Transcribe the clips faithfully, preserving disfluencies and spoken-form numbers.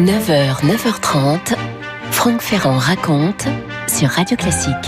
neuf heures, neuf heures trente, Franck Ferrand raconte sur Radio Classique.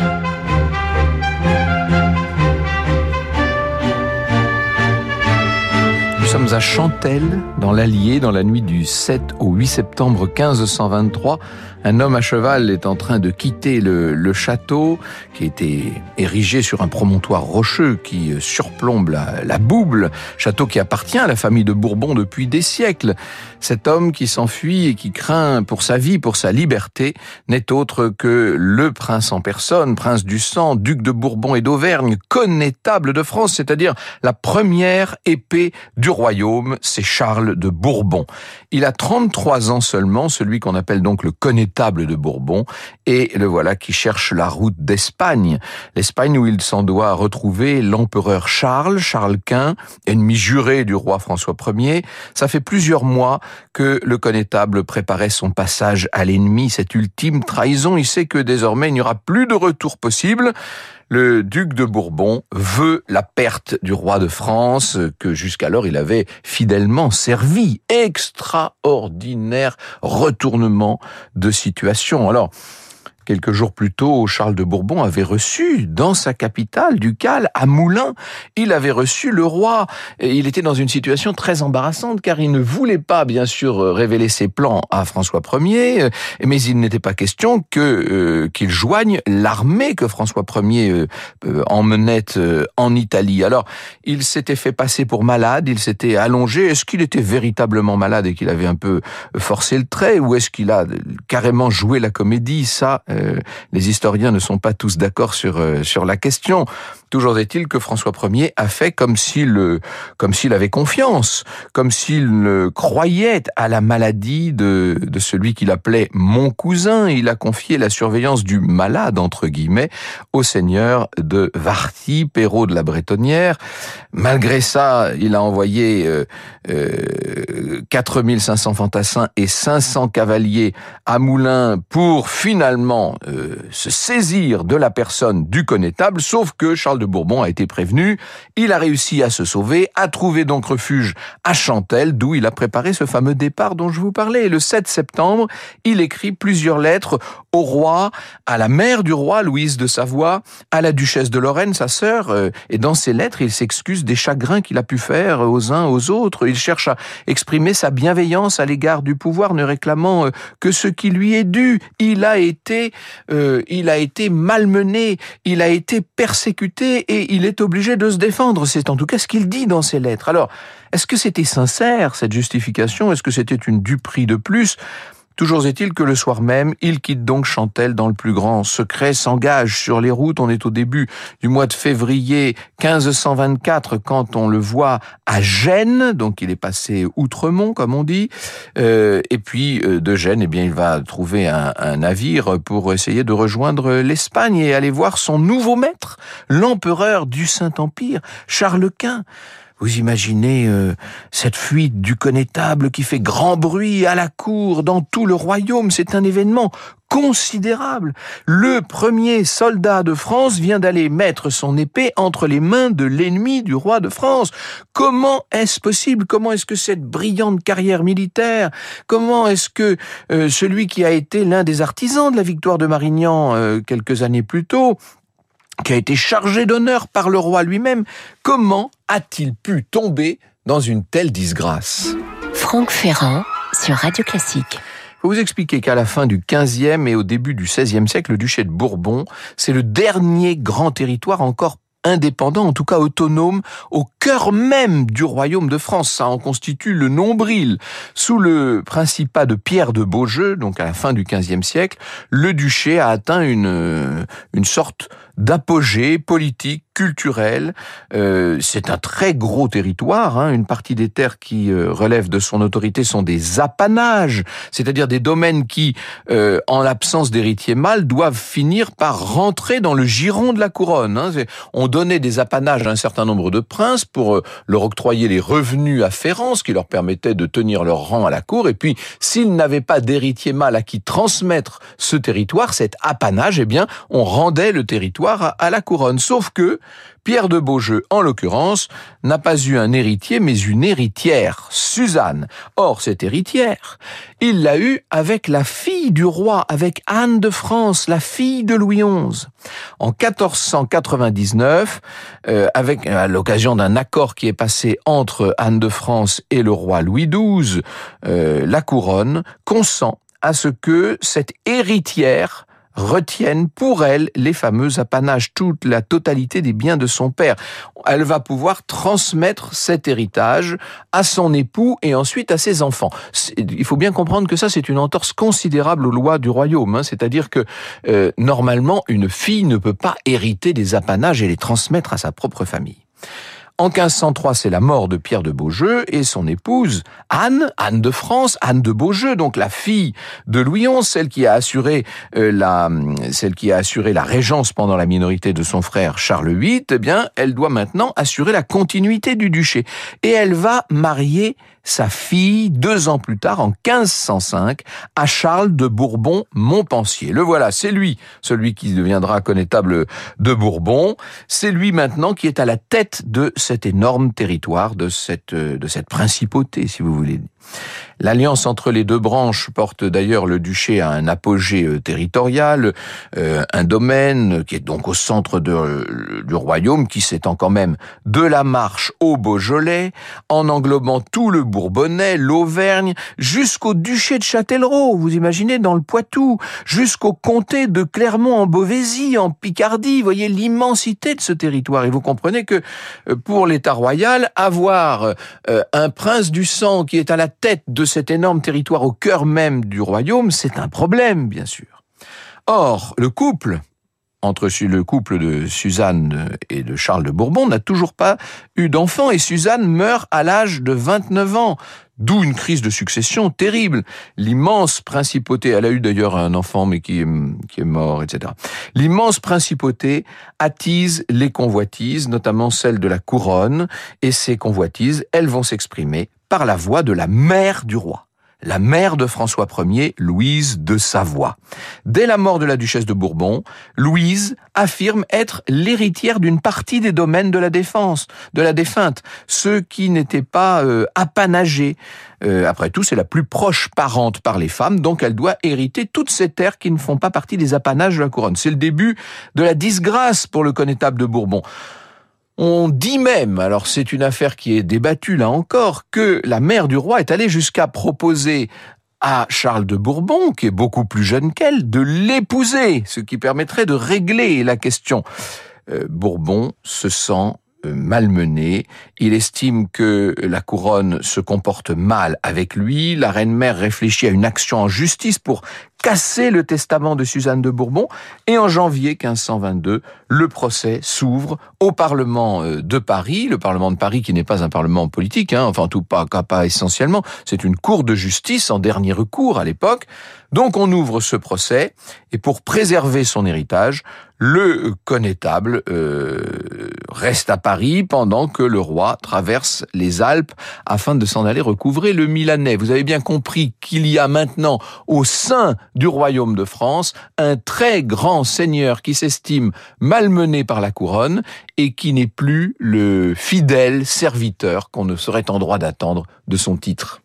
Nous sommes à Chantelle, dans l'Allier, dans la nuit du sept au huit septembre quinze cent vingt-trois. Un homme à cheval est en train de quitter le, le château, qui a été érigé sur un promontoire rocheux qui surplombe la, la Bouble, château qui appartient à la famille de Bourbon depuis des siècles. Cet homme qui s'enfuit et qui craint pour sa vie, pour sa liberté, n'est autre que le prince en personne, prince du sang, duc de Bourbon et d'Auvergne, connétable de France, c'est-à-dire la première épée du royaume, c'est Charles de Bourbon. Il a trente-trois ans seulement, celui qu'on appelle donc le connétable de Bourbon, et le voilà qui cherche la route d'Espagne. L'Espagne où il s'en doit retrouver l'empereur Charles, Charles Quint, ennemi juré du roi François Ier. Ça fait plusieurs mois que le connétable préparait son passage à l'ennemi, cette ultime trahison. Il sait que désormais il n'y aura plus de retour possible. Le duc de Bourbon veut la perte du roi de France que jusqu'alors il avait fidèlement servi. Extraordinaire retournement de situation. Alors, quelques jours plus tôt, Charles de Bourbon avait reçu, dans sa capitale ducale, à Moulins, il avait reçu le roi. Et il était dans une situation très embarrassante, car il ne voulait pas, bien sûr, révéler ses plans à François Ier, mais il n'était pas question que euh, qu'il joigne l'armée que François Ier euh, euh, emmenait euh, en Italie. Alors, il s'était fait passer pour malade, il s'était allongé. Est-ce qu'il était véritablement malade et qu'il avait un peu forcé le trait, ou est-ce qu'il a carrément joué la comédie? Ça, Euh, les historiens ne sont pas tous d'accord sur euh, sur la question. Toujours est-il que François Ier a fait comme s'il euh, comme s'il avait confiance, comme s'il euh, croyait à la maladie de de celui qu'il appelait mon cousin. Il a confié la surveillance du malade entre guillemets au seigneur de Warthy, Perrault de la Bretonnière. Malgré ça, il a envoyé euh, euh, quatre mille cinq cents fantassins et cinq cents cavaliers à Moulins pour finalement Euh, se saisir de la personne du connétable, sauf que Charles de Bourbon a été prévenu, il a réussi à se sauver, a trouvé donc refuge à Chantelle, d'où il a préparé ce fameux départ dont je vous parlais. Et le sept septembre, il écrit plusieurs lettres au roi, à la mère du roi, Louise de Savoie, à la duchesse de Lorraine, sa sœur, euh, et dans ces lettres, il s'excuse des chagrins qu'il a pu faire aux uns aux autres. Il cherche à exprimer sa bienveillance à l'égard du pouvoir, ne réclamant euh, que ce qui lui est dû. Il a été Euh, il a été malmené, il a été persécuté et il est obligé de se défendre. C'est en tout cas ce qu'il dit dans ses lettres. Alors, est-ce que c'était sincère, cette justification? Est-ce que c'était une duperie de plus? Toujours est-il que le soir même, il quitte donc Chantelle dans le plus grand secret, s'engage sur les routes. On est au début du mois de février quinze cent vingt-quatre quand on le voit à Gênes, donc il est passé Outremont comme on dit, euh, et puis euh, de Gênes, eh bien il va trouver un, un navire pour essayer de rejoindre l'Espagne et aller voir son nouveau maître, l'empereur du Saint-Empire, Charles Quint. Vous imaginez euh, cette fuite du connétable qui fait grand bruit à la cour, dans tout le royaume. C'est un événement considérable. Le premier soldat de France vient d'aller mettre son épée entre les mains de l'ennemi du roi de France. Comment est-ce possible? Comment est-ce que cette brillante carrière militaire, comment est-ce que euh, celui qui a été l'un des artisans de la victoire de Marignan euh, quelques années plus tôt, qui a été chargé d'honneur par le roi lui-même, comment a-t-il pu tomber dans une telle disgrâce? Franck Ferrand sur Radio Classique. Faut vous expliquer qu'à la fin du quinzième et au début du seizième siècle, le duché de Bourbon, c'est le dernier grand territoire encore indépendant, en tout cas autonome, au cœur même du royaume de France. Ça en constitue le nombril. Sous le principat de Pierre de Beaujeu, donc à la fin du quinzième siècle, le duché a atteint une, une sorte d'apogée politique, culturel. Euh, c'est un très gros territoire. Hein. Une partie des terres qui euh, relèvent de son autorité sont des apanages, c'est-à-dire des domaines qui, euh, en l'absence d'héritier mâle, doivent finir par rentrer dans le giron de la couronne. Hein. On donnait des apanages à un certain nombre de princes pour euh, leur octroyer les revenus afférents, ce qui leur permettait de tenir leur rang à la cour. Et puis, s'ils n'avaient pas d'héritier mâle à qui transmettre ce territoire, cet apanage, eh bien, on rendait le territoire à, à la couronne. Sauf que Pierre de Beaujeu, en l'occurrence, n'a pas eu un héritier, mais une héritière, Suzanne. Or, cette héritière, il l'a eue avec la fille du roi, avec Anne de France, la fille de Louis onze. En quatorze cent quatre-vingt-dix-neuf, euh, avec à l'occasion d'un accord qui est passé entre Anne de France et le roi Louis douze, euh, la couronne consent à ce que cette héritière retienne pour elle les fameux apanages, toute la totalité des biens de son père. Elle va pouvoir transmettre cet héritage à son époux et ensuite à ses enfants. Il faut bien comprendre que ça, c'est une entorse considérable aux lois du royaume, hein. C'est-à-dire que, euh, normalement, une fille ne peut pas hériter des apanages et les transmettre à sa propre famille. En quinze cent trois, c'est la mort de Pierre de Beaujeu et son épouse Anne, Anne de France, Anne de Beaujeu, donc la fille de Louis onze, celle qui a assuré euh, la, celle qui a assuré la régence pendant la minorité de son frère Charles huit. Eh bien, elle doit maintenant assurer la continuité du duché et elle va marier sa fille deux ans plus tard, en quinze cent cinq, à Charles de Bourbon-Montpensier. Le voilà, c'est lui, celui qui deviendra connétable de Bourbon. C'est lui maintenant qui est à la tête de cet énorme territoire, de cette, de cette principauté, si vous voulez. L'alliance entre les deux branches porte d'ailleurs le duché à un apogée territorial, euh, un domaine qui est donc au centre de, du royaume, qui s'étend quand même de la Marche au Beaujolais, en englobant tout le Bourbonnais, l'Auvergne, jusqu'au duché de Châtellerault, vous imaginez, dans le Poitou, jusqu'au comté de Clermont en Beauvaisis, en Picardie. Vous voyez l'immensité de ce territoire. Et vous comprenez que pour l'État royal, avoir euh, un prince du sang qui est à la tête de cet énorme territoire au cœur même du royaume, c'est un problème, bien sûr. Or, le couple, entre le couple de Suzanne et de Charles de Bourbon, n'a toujours pas eu d'enfant et Suzanne meurt à l'âge de vingt-neuf ans. D'où une crise de succession terrible. L'immense principauté, elle a eu d'ailleurs un enfant mais qui est, qui est mort, et cetera. L'immense principauté attise les convoitises, notamment celle de la couronne, et ces convoitises, elles vont s'exprimer par la voix de la mère du roi, la mère de François Ier, Louise de Savoie. Dès la mort de la duchesse de Bourbon, Louise affirme être l'héritière d'une partie des domaines de la défense, de la défunte, ceux qui n'étaient pas euh, apanagés. Euh, après tout, c'est la plus proche parente par les femmes, donc elle doit hériter toutes ces terres qui ne font pas partie des apanages de la couronne. C'est le début de la disgrâce pour le connétable de Bourbon. On dit même, alors c'est une affaire qui est débattue là encore, que la mère du roi est allée jusqu'à proposer à Charles de Bourbon, qui est beaucoup plus jeune qu'elle, de l'épouser, ce qui permettrait de régler la question. Euh, Bourbon se sent malmené. Il estime que la couronne se comporte mal avec lui. La reine-mère réfléchit à une action en justice pour casser le testament de Suzanne de Bourbon. Et en janvier quinze cent vingt-deux, le procès s'ouvre au Parlement de Paris. Le Parlement de Paris qui n'est pas un parlement politique, hein, enfin en tout cas pas essentiellement. C'est une cour de justice en dernier recours à l'époque. Donc on ouvre ce procès et pour préserver son héritage, le connétable euh, reste à Paris pendant que le roi traverse les Alpes afin de s'en aller recouvrer le Milanais. Vous avez bien compris qu'il y a maintenant au sein du royaume de France un très grand seigneur qui s'estime malmené par la couronne et qui n'est plus le fidèle serviteur qu'on ne serait en droit d'attendre de son titre.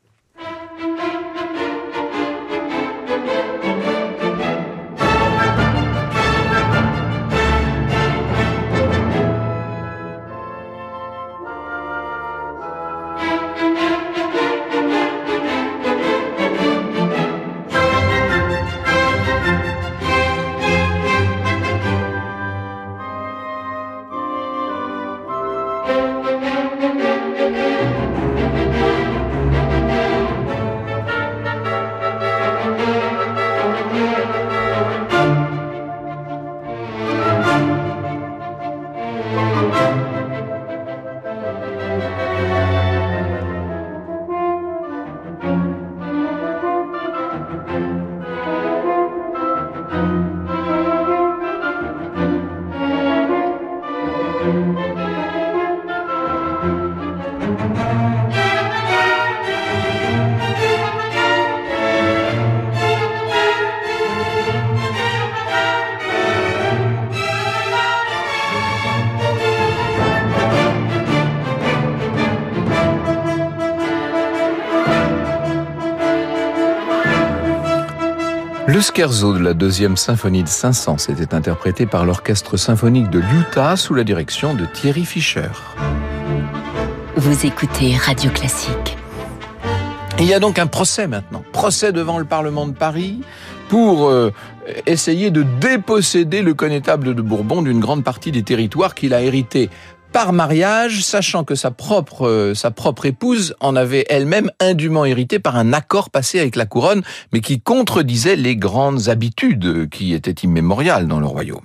Le scherzo de la deuxième symphonie de Saint-Saëns était interprété par l'orchestre symphonique de l'Utah sous la direction de Thierry Fischer. Vous écoutez Radio Classique. Il y a donc un procès maintenant, procès devant le Parlement de Paris pour euh, essayer de déposséder le connétable de Bourbon d'une grande partie des territoires qu'il a hérités par mariage, sachant que sa propre, euh, sa propre épouse en avait elle-même indûment hérité par un accord passé avec la couronne, mais qui contredisait les grandes habitudes qui étaient immémoriales dans le royaume.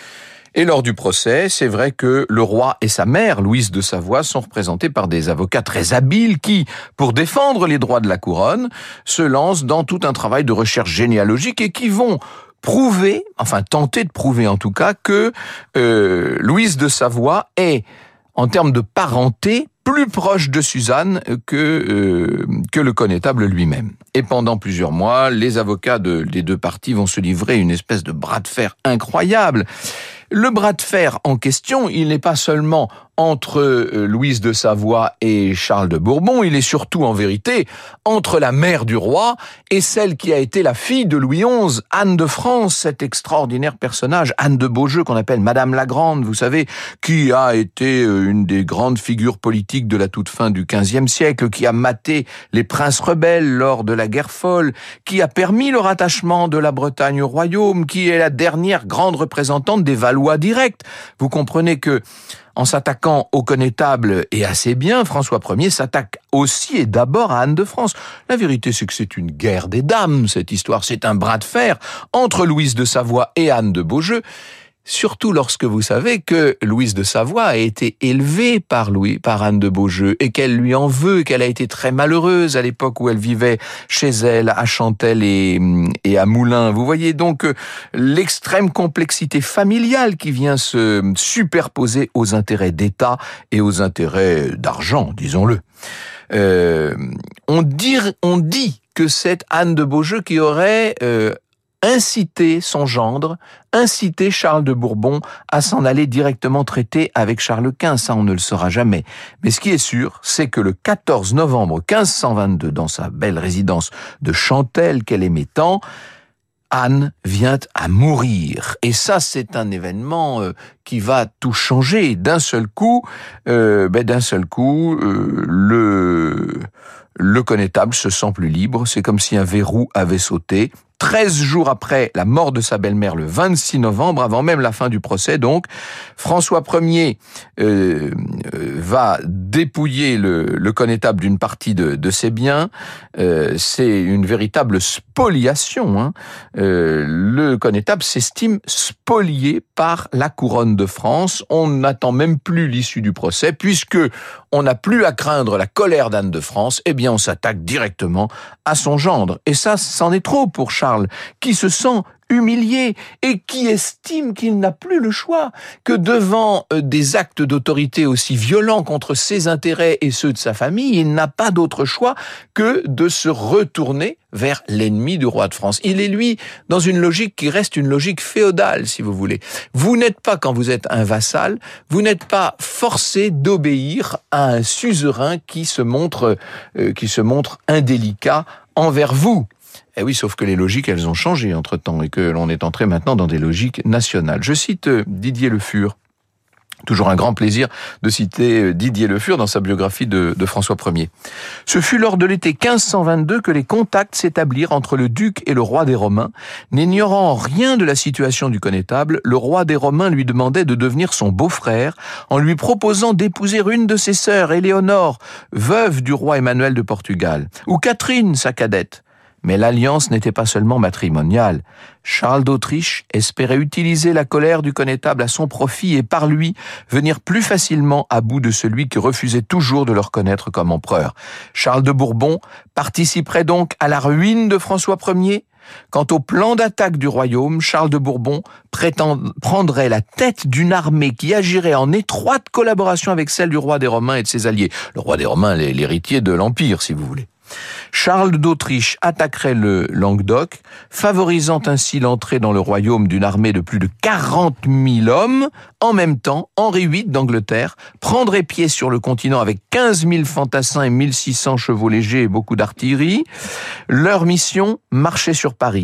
Et lors du procès, c'est vrai que le roi et sa mère, Louise de Savoie, sont représentés par des avocats très habiles qui, pour défendre les droits de la couronne, se lancent dans tout un travail de recherche généalogique et qui vont prouver, enfin tenter de prouver en tout cas, que euh, Louise de Savoie est, en termes de parenté, plus proche de Suzanne que euh, que le connétable lui-même. Et pendant plusieurs mois, les avocats de, des deux parties vont se livrer une espèce de bras de fer incroyable. Le bras de fer en question, il n'est pas seulement entre Louise de Savoie et Charles de Bourbon, il est surtout en vérité entre la mère du roi et celle qui a été la fille de Louis onze, Anne de France, cet extraordinaire personnage, Anne de Beaujeu qu'on appelle Madame la Grande, vous savez, qui a été une des grandes figures politiques de la toute fin du quinzième siècle, qui a maté les princes rebelles lors de la guerre folle, qui a permis le rattachement de la Bretagne au royaume, qui est la dernière grande représentante des Valois directs. Vous comprenez que en s'attaquant au connétable, et assez bien, François Ier s'attaque aussi et d'abord à Anne de France. La vérité, c'est que c'est une guerre des dames, cette histoire. C'est un bras de fer entre Louise de Savoie et Anne de Beaujeu. Surtout lorsque vous savez que Louise de Savoie a été élevée par Louis, par Anne de Beaujeu, et qu'elle lui en veut, qu'elle a été très malheureuse à l'époque où elle vivait chez elle, à Chantelle et, et à Moulins. Vous voyez donc l'extrême complexité familiale qui vient se superposer aux intérêts d'État et aux intérêts d'argent, disons-le. Euh, on dit, on dit que c'est Anne de Beaujeu qui aurait euh, inciter son gendre, inciter Charles de Bourbon à s'en aller directement traiter avec Charles quinze. Ça, on ne le saura jamais. Mais ce qui est sûr, c'est que le quatorze novembre quinze cent vingt-deux, dans sa belle résidence de Chantelle qu'elle aimait tant, Anne vient à mourir. Et ça, c'est un événement euh, qui va tout changer. D'un seul coup, euh, ben, d'un seul coup, euh, le... le connétable se sent plus libre. C'est comme si un verrou avait sauté. Treize jours après la mort de sa belle-mère, le vingt-six novembre, avant même la fin du procès, donc, François Ier euh, va dépouiller le, le connétable d'une partie de, de ses biens. Euh, c'est une véritable spoliation. Hein. Euh, le connétable s'estime spolié par la couronne de France. On n'attend même plus l'issue du procès, puisque on n'a plus à craindre la colère d'Anne de France. Eh bien, on s'attaque directement à son gendre. Et ça, c'en est trop pour Charles, qui se sent humilié et qui estime qu'il n'a plus le choix, que devant des actes d'autorité aussi violents contre ses intérêts et ceux de sa famille, il n'a pas d'autre choix que de se retourner vers l'ennemi du roi de France. Il est, lui, dans une logique qui reste une logique féodale, si vous voulez. Vous n'êtes pas, quand vous êtes un vassal, vous n'êtes pas forcé d'obéir à un suzerain qui se montre, euh, qui se montre indélicat envers vous. Eh oui, sauf que les logiques, elles ont changé entre-temps et que l'on est entré maintenant dans des logiques nationales. Je cite Didier Le Fur. Toujours un grand plaisir de citer Didier Le Fur dans sa biographie de, de François Ier. Ce fut lors de l'été quinze cent vingt-deux que les contacts s'établirent entre le duc et le roi des Romains. N'ignorant rien de la situation du connétable, le roi des Romains lui demandait de devenir son beau-frère en lui proposant d'épouser une de ses sœurs, Éléonore, veuve du roi Emmanuel de Portugal, ou Catherine, sa cadette. Mais l'alliance n'était pas seulement matrimoniale. Charles d'Autriche espérait utiliser la colère du connétable à son profit et par lui venir plus facilement à bout de celui qui refusait toujours de le reconnaître comme empereur. Charles de Bourbon participerait donc à la ruine de François Ier. Quant au plan d'attaque du royaume, Charles de Bourbon prétend, prendrait la tête d'une armée qui agirait en étroite collaboration avec celle du roi des Romains et de ses alliés. Le roi des Romains, l'héritier de l'Empire, si vous voulez. Charles d'Autriche attaquerait le Languedoc, favorisant ainsi l'entrée dans le royaume d'une armée de plus de quarante mille hommes. En même temps, Henri huit d'Angleterre prendrait pied sur le continent avec quinze mille fantassins et mille six cents chevaux légers et beaucoup d'artillerie. Leur mission, marcher sur Paris.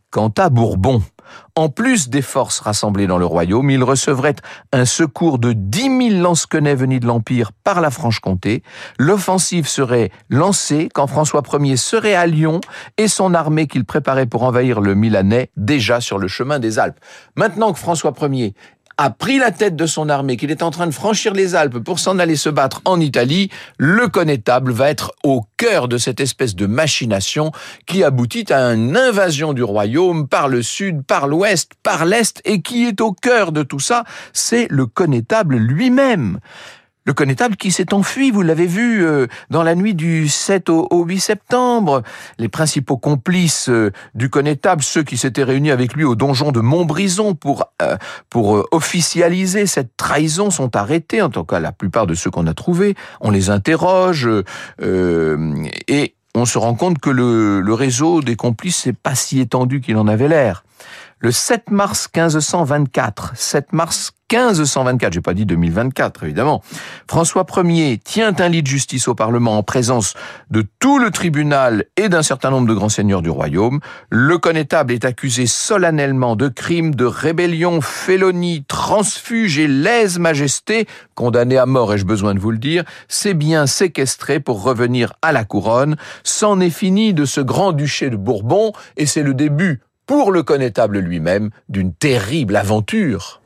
Quant à Bourbon, en plus des forces rassemblées dans le royaume, il recevrait un secours de dix mille lansquenets venus de l'Empire par la Franche-Comté. L'offensive serait lancée quand François Ier serait à Lyon et son armée qu'il préparait pour envahir le Milanais déjà sur le chemin des Alpes. Maintenant que François Ier a pris la tête de son armée, qu'il est en train de franchir les Alpes pour s'en aller se battre en Italie, le connétable va être au cœur de cette espèce de machination qui aboutit à une invasion du royaume par le sud, par l'ouest, par l'est, et qui est au cœur de tout ça, c'est le connétable lui-même. Le connétable qui s'est enfui, vous l'avez vu, euh, dans la nuit du sept au, au huit septembre. Les principaux complices euh, du connétable, ceux qui s'étaient réunis avec lui au donjon de Montbrison pour, euh, pour euh, officialiser cette trahison, sont arrêtés, en tout cas la plupart de ceux qu'on a trouvés. On les interroge euh, et on se rend compte que le, le réseau des complices n'est pas si étendu qu'il en avait l'air. Le sept mars quinze cent vingt-quatre, sept mars quinze cent vingt-quatre, j'ai pas dit deux mille vingt-quatre évidemment, François Ier tient un lit de justice au Parlement en présence de tout le tribunal et d'un certain nombre de grands seigneurs du royaume. Le connétable est accusé solennellement de crimes de rébellion, félonie, transfuge et lèse-majesté, condamné à mort, ai-je besoin de vous le dire, ses biens séquestrés pour revenir à la couronne. C'en est fini de ce grand-duché de Bourbon et c'est le début pour le connétable lui-même, d'une terrible aventure.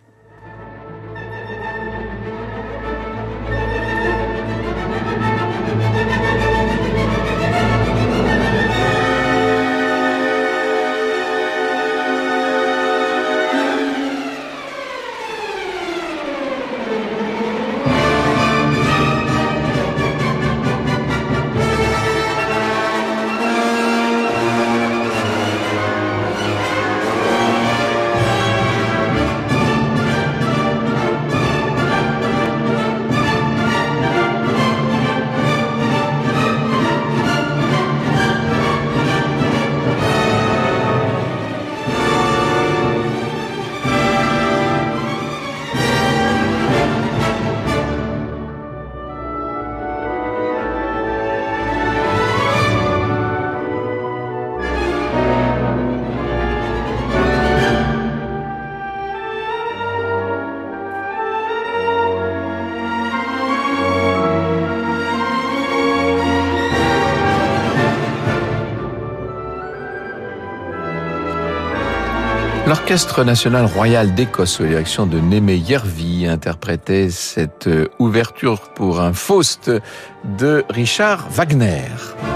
L'Orchestre national royal d'Écosse, sous la direction de Némé Järvi, interprétait cette ouverture pour un Faust de Richard Wagner.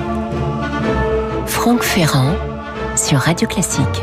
Franck Ferrand sur Radio Classique.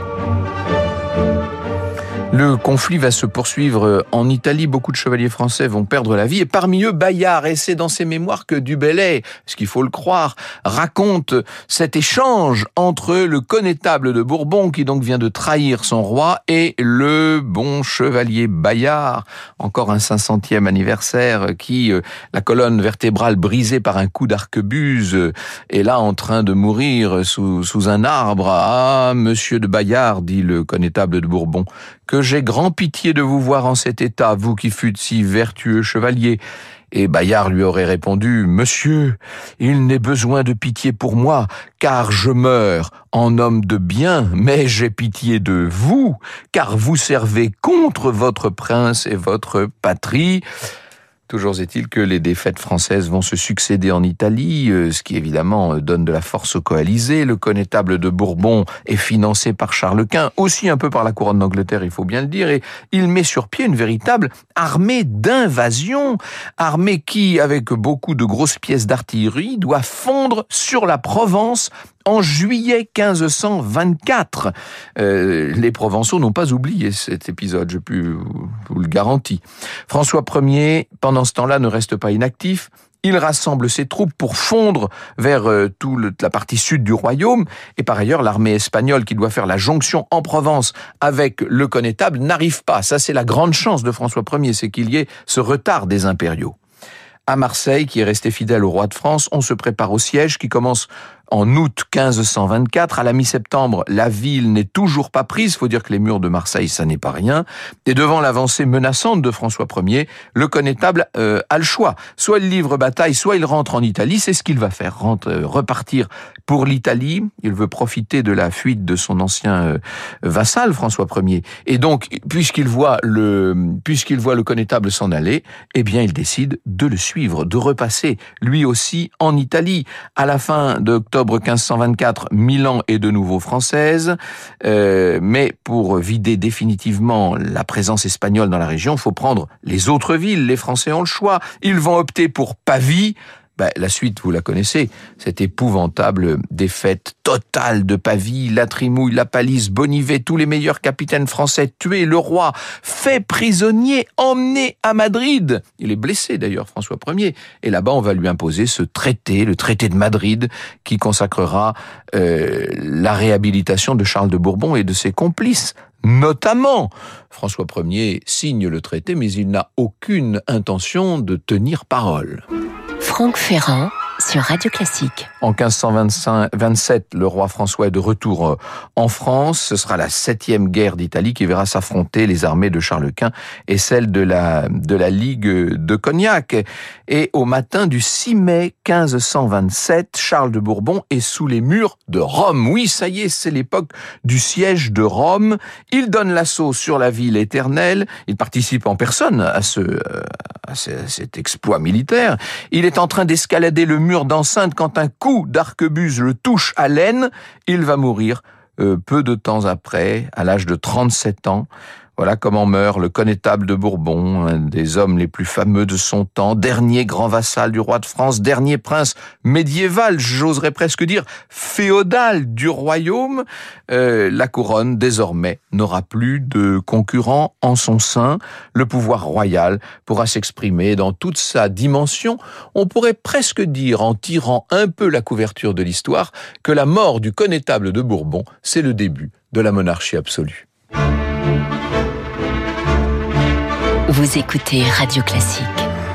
Le conflit va se poursuivre en Italie. Beaucoup de chevaliers français vont perdre la vie. Et parmi eux, Bayard. Et c'est dans ses mémoires que Du Bellay, ce qu'il faut le croire, raconte cet échange entre le connétable de Bourbon, qui donc vient de trahir son roi, et le bon chevalier Bayard. Encore un cinq centième anniversaire qui, la colonne vertébrale brisée par un coup d'arquebuse, est là en train de mourir sous, sous un arbre. Ah, monsieur de Bayard, dit le connétable de Bourbon, que j'ai grand pitié de vous voir en cet état, vous qui fûtes si vertueux chevalier. Et Bayard lui aurait répondu, « Monsieur, il n'est besoin de pitié pour moi, car je meurs en homme de bien, mais j'ai pitié de vous, car vous servez contre votre prince et votre patrie. » Toujours est-il que les défaites françaises vont se succéder en Italie, ce qui évidemment donne de la force aux coalisés. Le connétable de Bourbon est financé par Charles Quint, aussi un peu par la couronne d'Angleterre, il faut bien le dire, et il met sur pied une véritable armée d'invasion, armée qui, avec beaucoup de grosses pièces d'artillerie, doit fondre sur la Provence en juillet quinze cent vingt-quatre. Euh, les Provençaux n'ont pas oublié cet épisode, je peux vous, vous le garantis. François Ier, pendant ce temps-là, ne reste pas inactif. Il rassemble ses troupes pour fondre vers euh, toute la partie sud du royaume. Et par ailleurs, l'armée espagnole qui doit faire la jonction en Provence avec le connétable n'arrive pas. Ça, c'est la grande chance de François Ier, c'est qu'il y ait ce retard des impériaux. À Marseille, qui est resté fidèle au roi de France, on se prépare au siège qui commence en août quinze cent vingt-quatre. À la mi-septembre, la ville n'est toujours pas prise. Il faut dire que les murs de Marseille, ça n'est pas rien. Et devant l'avancée menaçante de François Ier, le connétable euh, a le choix. Soit il livre bataille, soit il rentre en Italie. C'est ce qu'il va faire, rentre, euh, repartir pour l'Italie. Il veut profiter de la fuite de son ancien euh, vassal, François Ier. Et donc, puisqu'il voit le, puisqu'il voit le connétable s'en aller, eh bien, il décide de le suivre, de repasser, lui aussi, en Italie. À la fin d'octobre quinze cent vingt-quatre, Milan est de nouveau française, euh, mais pour vider définitivement la présence espagnole dans la région, il faut prendre les autres villes. Les Français ont le choix. Ils vont opter pour Pavie. Ben, la suite, vous la connaissez, cette épouvantable défaite totale de Pavie, la Trimouille, la Palisse, Bonnivet, tous les meilleurs capitaines français tués, le roi fait prisonnier, emmené à Madrid. Il est blessé d'ailleurs, François Ier. Et là-bas, on va lui imposer ce traité, le traité de Madrid, qui consacrera euh, la réhabilitation de Charles de Bourbon et de ses complices. Notamment, François Ier signe le traité, mais il n'a aucune intention de tenir parole. Franck Ferrand sur Radio Classique. En quinze cent vingt-sept, le roi François est de retour en France. Ce sera la septième guerre d'Italie qui verra s'affronter les armées de Charles Quint et celles de la, de la Ligue de Cognac. Et au matin du six mai quinze cent vingt-sept, Charles de Bourbon est sous les murs de Rome. Oui, ça y est, c'est l'époque du siège de Rome. Il donne l'assaut sur la ville éternelle. Il participe en personne à, ce, à cet exploit militaire. Il est en train d'escalader le mur d'enceinte quand un coup d'arquebuse le touche à l'aine. Il va mourir euh, peu de temps après, à l'âge de trente-sept ans. Voilà comment meurt le connétable de Bourbon, un des hommes les plus fameux de son temps, dernier grand vassal du roi de France, dernier prince médiéval, j'oserais presque dire féodal du royaume. Euh, la couronne, désormais, n'aura plus de concurrent en son sein. Le pouvoir royal pourra s'exprimer dans toute sa dimension. On pourrait presque dire, en tirant un peu la couverture de l'histoire, que la mort du connétable de Bourbon, c'est le début de la monarchie absolue. Vous écoutez Radio Classique.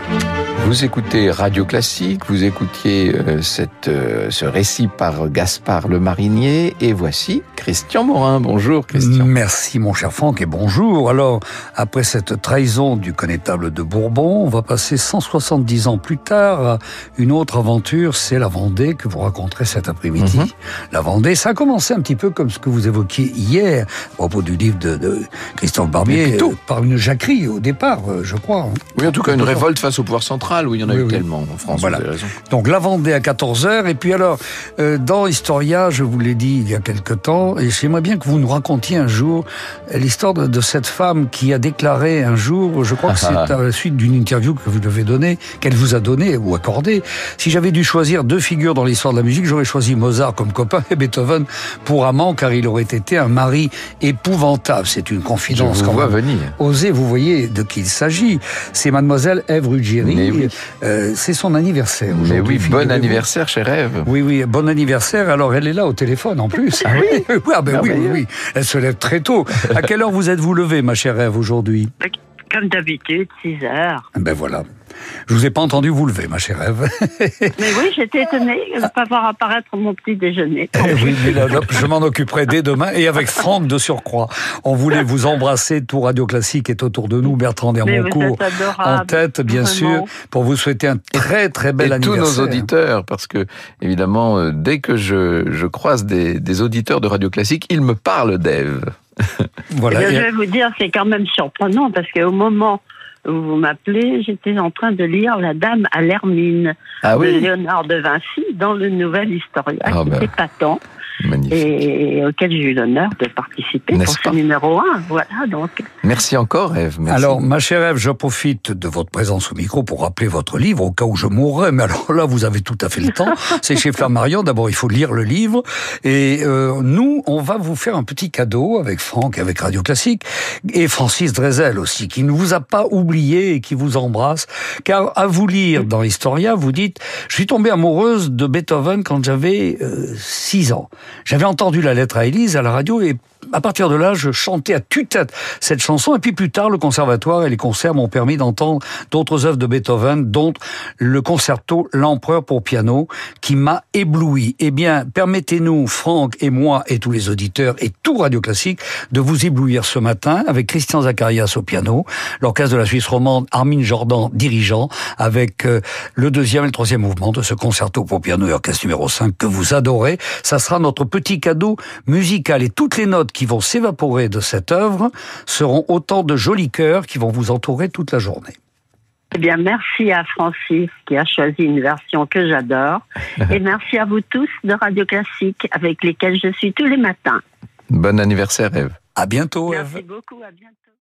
Vous écoutez Radio Classique, vous écoutiez euh, cette, euh, ce récit par Gaspard Le Marinier, et voici Christian Morin. Bonjour Christian. Merci mon cher Franck et bonjour. Alors, après cette trahison du connétable de Bourbon, on va passer cent soixante-dix ans plus tard à une autre aventure, c'est la Vendée que vous raconterez cet après-midi. Mm-hmm. La Vendée, ça a commencé un petit peu comme ce que vous évoquiez hier, à propos du livre de, de Christophe Barbier, euh, par une jacquerie au départ, euh, je crois. Hein. Oui, en tout cas, une révolte face au pouvoir central. Oui, il y en a oui, eu oui. tellement en France, voilà. Vous avez raison. Donc la Vendée à quatorze heures, et puis alors, euh, dans Historia, je vous l'ai dit il y a quelque temps, et j'aimerais bien que vous nous racontiez un jour l'histoire de, de cette femme qui a déclaré un jour, je crois que c'est à la suite d'une interview que vous devez donner, qu'elle vous a donnée ou accordée, si j'avais dû choisir deux figures dans l'histoire de la musique, j'aurais choisi Mozart comme copain et Beethoven pour amant, car il aurait été un mari épouvantable. C'est une confidence je vous quand vois même. venir. Osez, vous voyez de qui il s'agit. C'est mademoiselle Ève Ruggieri. Oui. Euh, c'est son anniversaire aujourd'hui. Mais oui, bon anniversaire, chère Ève. Oui, oui, bon anniversaire. Alors, elle est là au téléphone, en plus. Ah oui? Ah ben oui, oui, oui. Elle se lève très tôt. À quelle heure vous êtes-vous levé, ma chère Ève, aujourd'hui? Comme d'habitude, six heures. Ben voilà. Je vous ai pas entendu vous lever, ma chère Ève. Mais oui, j'étais étonnée de ne pas voir apparaître mon petit déjeuner. Eh oui, mais là, là, je m'en occuperai dès demain, et avec Franck de surcroît. On voulait vous embrasser, tout Radio Classique est autour de nous, Bertrand d'Hermoncourt en tête, bien vraiment. sûr, pour vous souhaiter un très très bel et anniversaire. Et tous nos auditeurs, parce que, évidemment, dès que je, je croise des, des auditeurs de Radio Classique, ils me parlent d'Ève. Voilà. Eh bien, je vais vous dire, c'est quand même surprenant, parce qu'au moment où vous m'appelez, j'étais en train de lire La Dame à l'Hermine ah oui. de Léonard de Vinci dans le Nouvel Historia, ah qui ben. était patent. Magnifique. Et auquel j'ai eu l'honneur de participer N'est-ce pour ce numéro un. Voilà, donc. Merci encore, Ève. Merci. Alors, ma chère Ève, je profite de votre présence au micro pour rappeler votre livre, au cas où je mourrais. Mais alors là, vous avez tout à fait le temps. C'est chez Flammarion. D'abord, il faut lire le livre. Et euh, nous, on va vous faire un petit cadeau avec Franck, avec Radio Classique, et Francis Drezel aussi, qui ne vous a pas oublié et qui vous embrasse. Car à vous lire dans Historia, vous dites « Je suis tombée amoureuse de Beethoven quand j'avais euh, six ans. J'avais entendu la lettre à Élise à la radio et à partir de là, je chantais à tue-tête cette chanson. Et puis plus tard, le conservatoire et les concerts m'ont permis d'entendre d'autres œuvres de Beethoven, dont le concerto L'Empereur pour piano, qui m'a ébloui. Eh bien, permettez-nous, Franck et moi et tous les auditeurs et tout Radio Classique, de vous éblouir ce matin avec Christian Zacharias au piano, l'orchestre de la Suisse romande, Armin Jordan dirigeant, avec euh, le deuxième et le troisième mouvement de ce concerto pour piano et orchestre numéro cinq que vous adorez. Ça sera notre petit cadeau musical. Et toutes les notes qui vont s'évaporer de cette œuvre seront autant de jolis cœurs qui vont vous entourer toute la journée. Eh bien, merci à Francis qui a choisi une version que j'adore. Et merci à vous tous de Radio Classique avec lesquels je suis tous les matins. Bon anniversaire, Ève. À bientôt, Ève. Merci beaucoup, à bientôt.